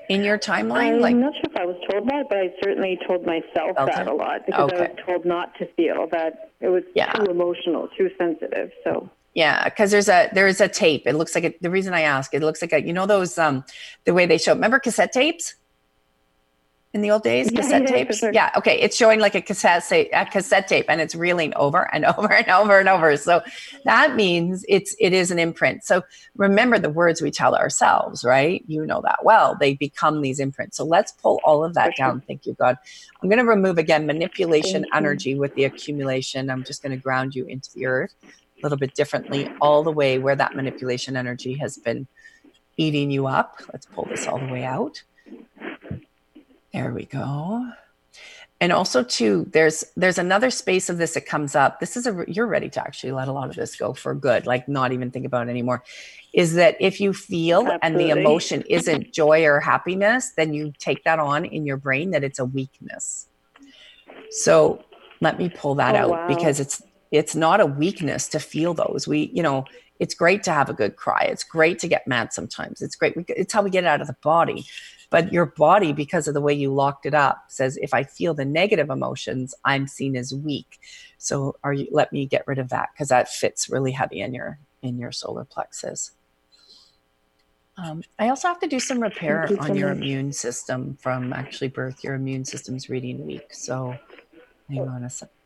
S1: in your timeline?
S9: I'm
S1: like,
S9: not sure if I was told that, but I certainly told myself that
S1: it?
S9: a lot because
S1: Okay.
S9: I was told not to feel that it was
S1: Yeah.
S9: too emotional, too sensitive. So
S1: Yeah, because there's a there's a tape. It looks like a, the reason I ask, it looks like a, you know those um the way they show. Remember cassette tapes in the old days?
S9: Yeah,
S1: Cassette
S9: yeah, for
S1: tapes.
S9: sure.
S1: Yeah. Okay. It's showing like a cassette say, a cassette tape, and it's reeling over and over and over and over. So that means it's it is an imprint. So remember the words we tell ourselves, right? You know that well. They become these imprints. So let's pull all of that
S9: For sure.
S1: down. Thank you, God. I'm going to remove again manipulation
S9: Thank you.
S1: energy with the accumulation. I'm just going to ground you into the earth a little bit differently, all the way where that manipulation energy has been eating you up. Let's pull this all the way out. There we go. And also too, there's there's another space of this that comes up. This is a, you're ready to actually let a lot of this go for good, like not even think about it anymore. Is that if you feel
S9: Absolutely.
S1: and the emotion isn't joy or happiness, then you take that on in your brain that it's a weakness. So let me pull that
S9: Oh,
S1: out
S9: wow.
S1: because it's it's not a weakness to feel those. We, you know, it's great to have a good cry. It's great to get mad sometimes. It's great. We, it's how we get it out of the body. But your body, because of the way you locked it up, says if I feel the negative emotions, I'm seen as weak. So are you? Let me get rid of that because that fits really heavy in your in your solar plexus. Um, I also have to do some repair
S9: Thank you so
S1: on your
S9: much.
S1: immune system from actually birth. Your immune system's reading weak. So hang on a second.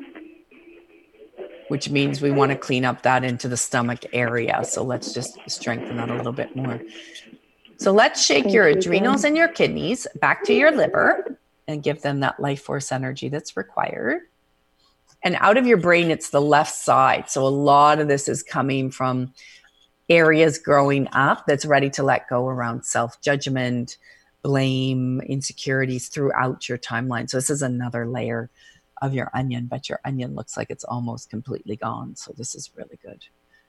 S1: Which means we want to clean up that into the stomach area. So let's just strengthen that a little bit more. So let's shake
S9: Thank
S1: your
S9: you,
S1: adrenals
S9: Jen.
S1: and your kidneys back to your liver and give them that life force energy that's required. And out of your brain, it's the left side. So a lot of this is coming from areas growing up that's ready to let go around self-judgment, blame, insecurities throughout your timeline. So this is another layer of your onion, but your onion looks like it's almost completely gone. So this is really good.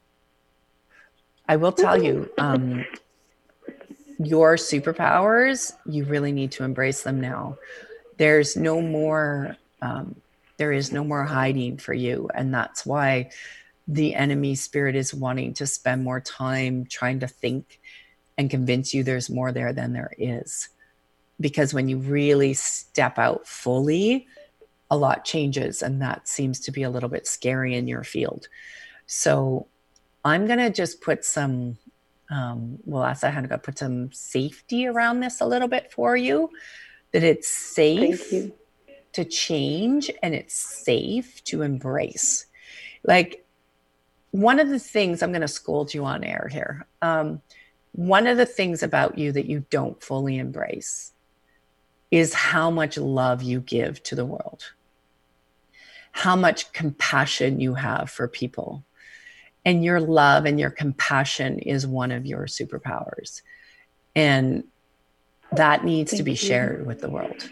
S1: I will tell you, um, your superpowers, you really need to embrace them now. There's no more, um, there is no more hiding for you. And that's why the enemy spirit is wanting to spend more time trying to think and convince you there's more there than there is. Because when you really step out fully, a lot changes, and that seems to be a little bit scary in your field. So I'm going to just put some, um, well, as I had to put some safety around this a little bit for you, that it's safe
S9: Thank you.
S1: to change and it's safe to embrace. Like, one of the things, I'm going to scold you on air here. Um, one of the things about you that you don't fully embrace is how much love you give to the world, how much compassion you have for people. And your love and your compassion is one of your superpowers. And that needs
S9: Thank
S1: to be
S9: you.
S1: shared with the world.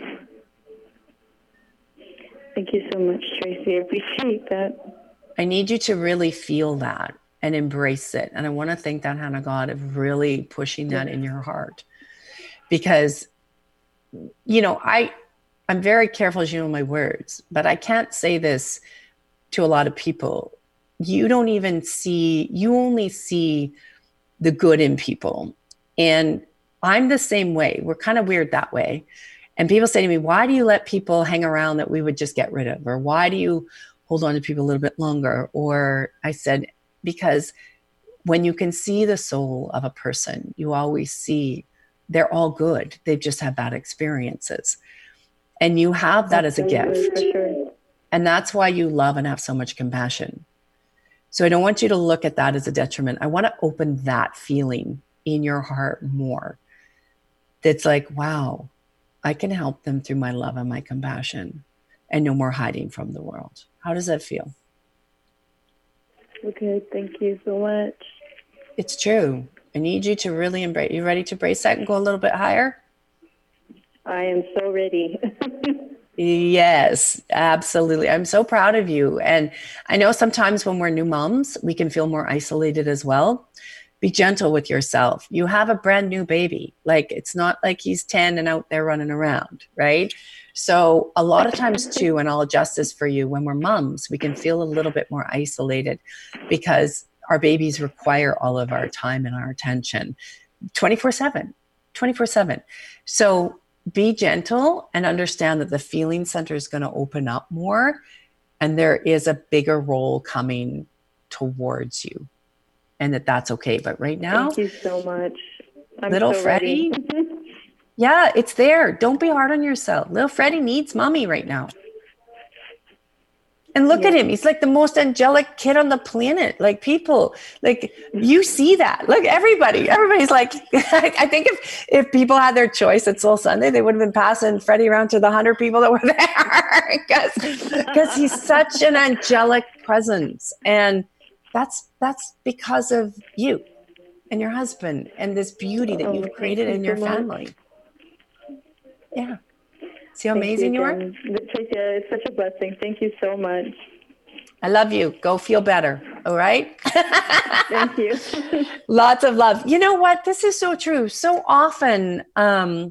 S9: Thank you so much, Tracy. I appreciate that.
S1: I need you to really feel that and embrace it. And I want to thank that hand of God of really pushing that in your heart. Because, you know, I, I'm very careful, as you know, my words, but I can't say this to a lot of people. You don't even see, you only see the good in people. And I'm the same way. We're kind of weird that way. And people say to me, why do you let people hang around that we would just get rid of? Or why do you hold on to people a little bit longer? Or I said, because when you can see the soul of a person, you always see they're all good. They've just had bad experiences. And you have that as a
S9: Absolutely,
S1: gift.
S9: for sure.
S1: And that's why you love and have so much compassion. So I don't want you to look at that as a detriment. I want to open that feeling in your heart more. That's like, wow, I can help them through my love and my compassion, and no more hiding from the world. How does that feel?
S9: Okay, thank you so much.
S1: It's true. I need you to really embrace. You ready to embrace that and go a little bit higher?
S9: I am so ready.
S1: Yes, absolutely. I'm so proud of you. And I know sometimes when we're new moms, we can feel more isolated as well. Be gentle with yourself. You have a brand new baby. Like, it's not like he's ten and out there running around, right? So a lot of times too, and I'll adjust this for you, when we're moms, we can feel a little bit more isolated because our babies require all of our time and our attention twenty-four seven. twenty-four seven. So be gentle and understand that the feeling center is going to open up more, and there is a bigger role coming towards you, and that that's okay. But right now,
S9: thank you so much. I'm
S1: little
S9: so
S1: Freddie,
S9: ready.
S1: yeah, it's there. Don't be hard on yourself. Little Freddie needs mommy right now. And look
S9: Yeah.
S1: at him. He's like the most angelic kid on the planet. Like people, like you see that. Like everybody, everybody's like, I think if, if people had their choice at Soul Sunday, they would have been passing Freddie around to the hundred people that were there because because he's such an angelic presence. And that's that's because of you and your husband and this beauty that
S9: Oh,
S1: you've
S9: thank
S1: created
S9: you
S1: in
S9: so
S1: your
S9: much.
S1: family. Yeah. See how
S9: Thank
S1: amazing you, you are?
S9: again. Patricia, it's such a blessing. Thank you so much.
S1: I love you. Go feel better. All right.
S9: Thank you.
S1: Lots of love. You know what? This is so true. So often, um,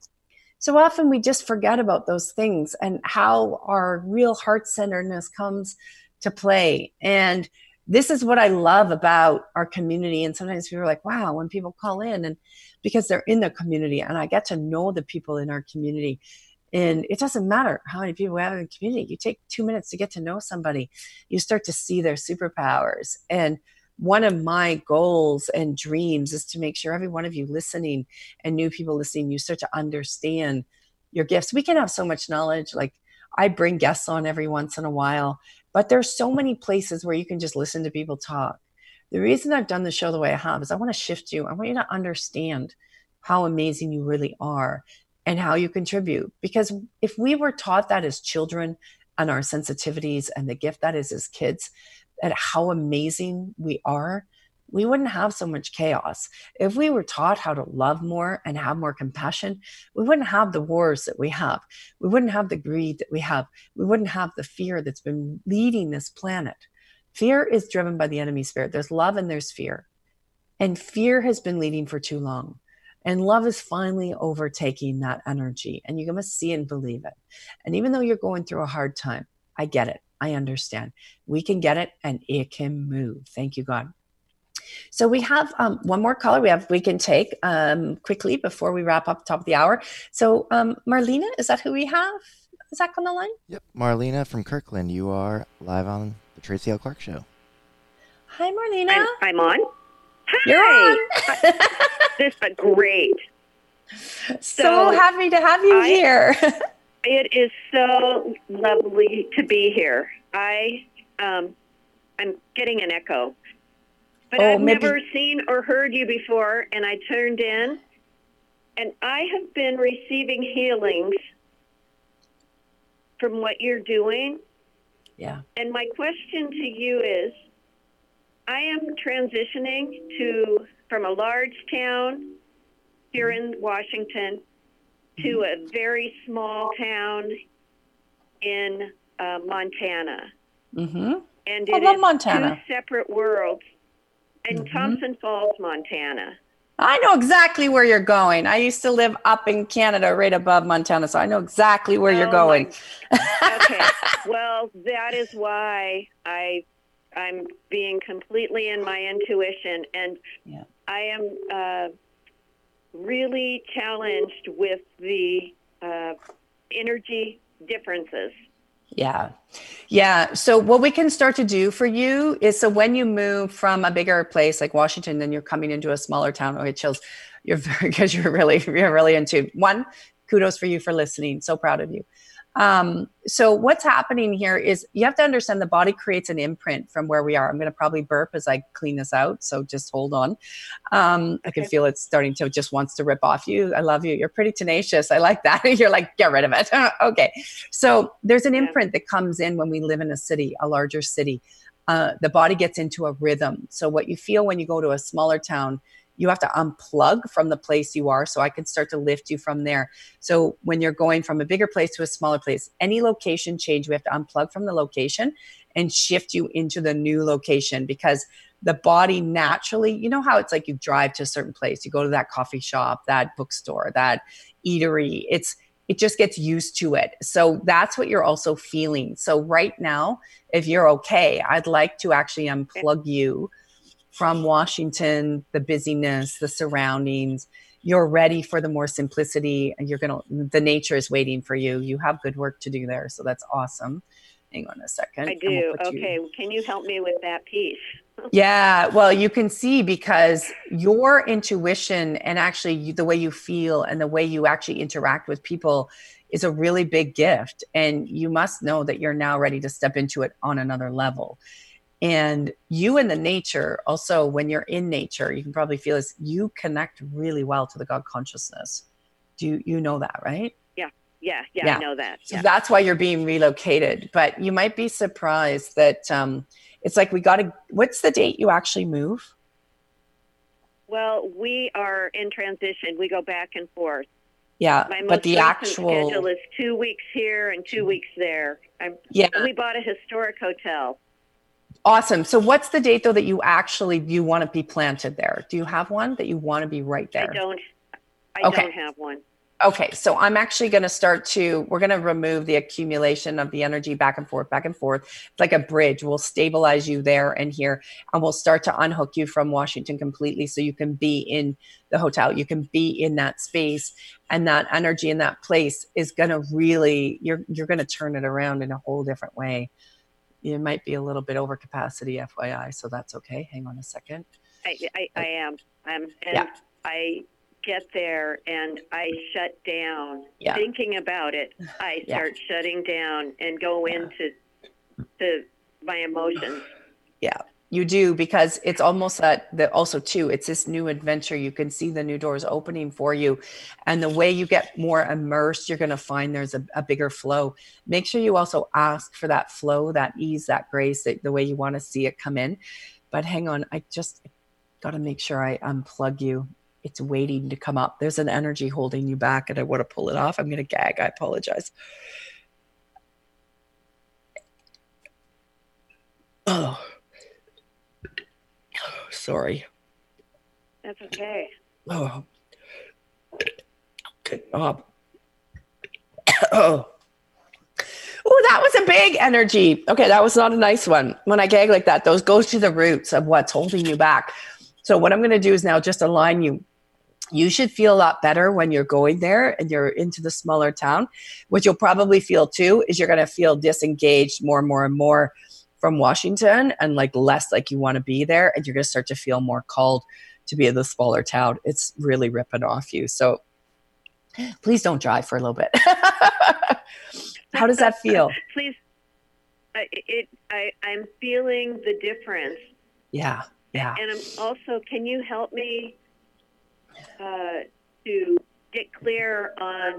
S1: so often we just forget about those things and how our real heart-centeredness comes to play. And this is what I love about our community. And sometimes people are like, wow, when people call in, and because they're in the community and I get to know the people in our community. And it doesn't matter how many people we have in the community. You take two minutes to get to know somebody. You start to see their superpowers. And one of my goals and dreams is to make sure every one of you listening and new people listening, you start to understand your gifts. We can have so much knowledge. Like I bring guests on every once in a while, but there's so many places where you can just listen to people talk. The reason I've done the show the way I have is I want to shift you. I want you to understand how amazing you really are and how you contribute. Because if we were taught that as children and our sensitivities and the gift that is as kids, and how amazing we are, we wouldn't have so much chaos. If we were taught how to love more and have more compassion, we wouldn't have the wars that we have. We wouldn't have the greed that we have. We wouldn't have the fear that's been leading this planet. Fear is driven by the enemy spirit. There's love and there's fear. And fear has been leading for too long. And love is finally overtaking that energy. And you must see and believe it. And even though you're going through a hard time, I get it. I understand. We can get it and it can move. Thank you, God. So we have um, one more caller we have we can take um, quickly before we wrap up top of the hour. So um, Marlena, is that who we have? Is that on the line?
S8: Yep. Marlena from Kirkland, you are live on the Tracy L. Clark Show.
S1: Hi, Marlena.
S10: I'm, I'm on. Hi.
S1: You're on.
S10: This is great.
S1: So, so happy to have you I, here.
S10: It is so lovely to be here. I, um, I'm getting an echo. But oh, I've maybe... never seen or heard you before, and I turned in, and I have been receiving healings from what you're doing.
S1: Yeah.
S10: And my question to you is, I am transitioning to from a large town here in Washington to a very small town in uh, Montana.
S1: Mm-hmm.
S10: And
S1: I
S10: it
S1: love
S10: is
S1: Montana.
S10: Two separate worlds. In mm-hmm. Thompson Falls, Montana.
S1: I know exactly where you're going. I used to live up in Canada, right above Montana, so I know exactly where oh you're going.
S10: Okay. Well, that is why I, I'm being completely in my intuition, and
S1: yeah.
S10: I am uh, really challenged with the uh, energy differences.
S1: Yeah. Yeah. So what we can start to do for you is, so when you move from a bigger place like Washington, then you're coming into a smaller town, okay, chills. You're very, because you're really, you're really into one, kudos for you for listening. So proud of you. Um, so what's happening here is you have to understand the body creates an imprint from where we are. I'm going to probably burp as I clean this out. So just hold on. Um, I can feel it starting to just wants to rip off you. I love you. You're pretty tenacious. I like that. You're like, get rid of it. Okay. So there's an imprint that comes in when we live in a city, a larger city. Uh, the body gets into a rhythm. So what you feel when you go to a smaller town, you have to unplug from the place you are, so I can start to lift you from there. So when you're going from a bigger place to a smaller place, any location change, we have to unplug from the location and shift you into the new location, because the body naturally, you know how it's like you drive to a certain place, you go to that coffee shop, that bookstore, that eatery, it's it just gets used to it. So that's what you're also feeling. So right now, if you're okay, I'd like to actually unplug you from Washington, the busyness, the surroundings, you're ready for the more simplicity, and you're going to, the nature is waiting for you. You have good work to do there. So that's awesome. Hang on a second.
S10: I do.
S1: We'll
S10: okay.
S1: You...
S10: Can you help me with that piece?
S1: Yeah. Well, you can see, because your intuition and actually you, the way you feel and the way you actually interact with people is a really big gift. And you must know that you're now ready to step into it on another level. And you and the nature also, when you're in nature, you can probably feel this, you connect really well to the God consciousness. Do you, you know that, right?
S10: Yeah. Yeah. Yeah.
S1: Yeah.
S10: I know that.
S1: So
S10: yeah.
S1: that's why you're being relocated. But you might be surprised that um, it's like, we got to, what's the date you actually move?
S10: Well, we are in transition. We go back and forth.
S1: Yeah.
S10: My most
S1: but the
S10: recent
S1: actual
S10: schedule is two weeks here and two weeks there. I'm,
S1: yeah.
S10: We bought a historic hotel.
S1: Awesome. So what's the date though that you actually, you want to be planted there? Do you have one that you want to be right there?
S10: I don't, I
S1: okay.
S10: don't have one.
S1: Okay. So I'm actually going to start to, we're going to remove the accumulation of the energy back and forth, back and forth. It's like a bridge. We'll stabilize you there and here, and we'll start to unhook you from Washington completely. So you can be in the hotel, you can be in that space, and that energy in that place is going to really, you're, you're going to turn it around in a whole different way. You might be a little bit over capacity, F Y I, so that's okay. Hang on a second.
S10: I, I, I am. I'm, and
S1: yeah.
S10: I get there and I shut down.
S1: Yeah.
S10: Thinking about it, I
S1: yeah.
S10: start shutting down and go
S1: yeah.
S10: into to my emotions.
S1: Yeah, you do, because it's almost that, that also too, it's this new adventure. You can see the new doors opening for you. And the way you get more immersed, you're going to find there's a, a bigger flow. Make sure you also ask for that flow, that ease, that grace, that the way you want to see it come in. But hang on, I just got to make sure I unplug you. It's waiting to come up. There's an energy holding you back, and I want to pull it off. I'm going to gag. I apologize. Oh. Sorry.
S10: That's okay.
S1: Oh. Good job. Oh. Oh, that was a big energy. Okay, that was not a nice one. When I gag like that, those goes to the roots of what's holding you back. So what I'm going to do is now just align you. You should feel a lot better when you're going there and you're into the smaller town. What you'll probably feel too is you're going to feel disengaged more and more and more from Washington, and like less like you want to be there, and you're going to start to feel more called to be in the smaller town. It's really ripping off you. So please don't drive for a little bit. How does that feel?
S10: Please. I, it, I, I'm feeling the difference.
S1: Yeah. Yeah.
S10: And I'm also, can you help me uh, to get clear on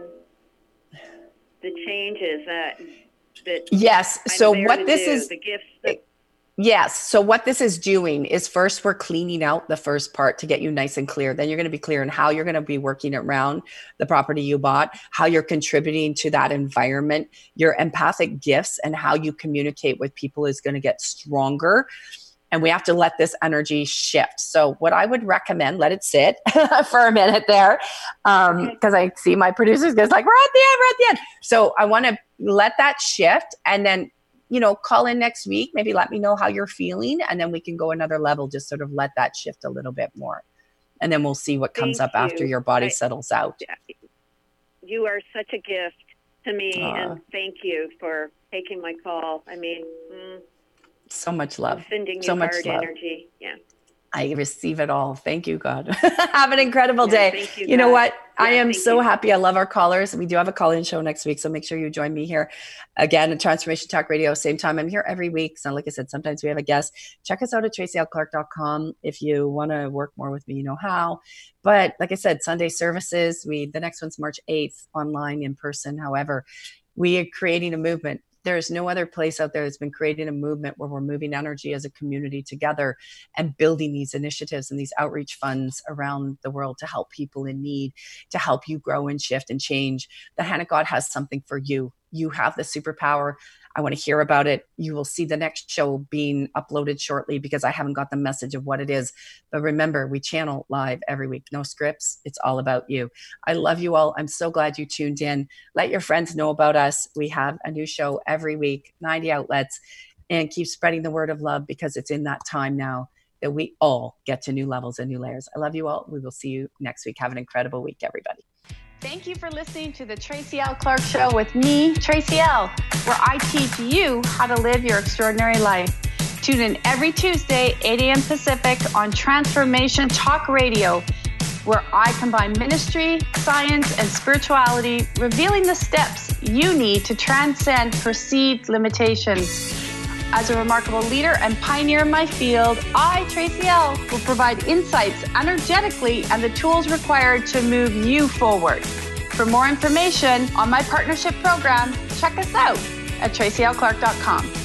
S10: the changes that that
S1: yes.
S10: I'm
S1: so
S10: there
S1: what
S10: to
S1: this
S10: do,
S1: is
S10: the gifts that,
S1: yes. So what this is doing is, first we're cleaning out the first part to get you nice and clear. Then you're going to be clear on how you're going to be working around the property you bought, how you're contributing to that environment, your empathic gifts, and how you communicate with people is going to get stronger. And we have to let this energy shift. So what I would recommend, let it sit for a minute there. Um, because I see my producers goes like, we're at the end, we're at the end. So I want to let that shift, and then, you know, call in next week, maybe let me know how you're feeling. And then we can go another level, just sort of let that shift a little bit more. And then we'll see what comes
S10: Thank
S1: up after
S10: you.
S1: your body
S10: I,
S1: settles out.
S10: You are such a gift to me.
S1: Uh,
S10: and thank you for taking my call. I mean, mm,
S1: so much love.
S10: Sending you
S1: so much
S10: hard
S1: love.
S10: energy. Yeah.
S1: I receive it all. Thank you, God. Have an incredible
S10: Yeah,
S1: day.
S10: thank you,
S1: You know
S10: God.
S1: what? I
S10: Yeah,
S1: am
S10: thank
S1: so
S10: you.
S1: happy. I love our callers. We do have a call-in show next week, so make sure you join me here again at Transformation Talk Radio, same time. I'm here every week. So like I said, sometimes we have a guest. Check us out at tracy l clark dot com if you want to work more with me, you know how. But like I said, Sunday services, we the next one's March eighth, online, in person. However, we are creating a movement. There is no other place out there that's been creating a movement where we're moving energy as a community together and building these initiatives and these outreach funds around the world to help people in need, to help you grow and shift and change. The Hand of God has something for you. You have the superpower. I want to hear about it. You will see the next show being uploaded shortly because I haven't got the message of what it is. But remember, we channel live every week. No scripts. It's all about you. I love you all. I'm so glad you tuned in. Let your friends know about us. We have a new show every week, ninety outlets, and keep spreading the word of love because it's in that time now that we all get to new levels and new layers. I love you all. We will see you next week. Have an incredible week, everybody. Thank you for listening to the Tracy L. Clark Show with me, Tracy L., where I teach you how to live your extraordinary life. Tune in every Tuesday, eight a.m. Pacific on Transformation Talk Radio, where I combine ministry, science, and spirituality, revealing the steps you need to transcend perceived limitations. As a remarkable leader and pioneer in my field, I, Tracy L., will provide insights energetically and the tools required to move you forward. For more information on my partnership program, check us out at tracy l clark dot com.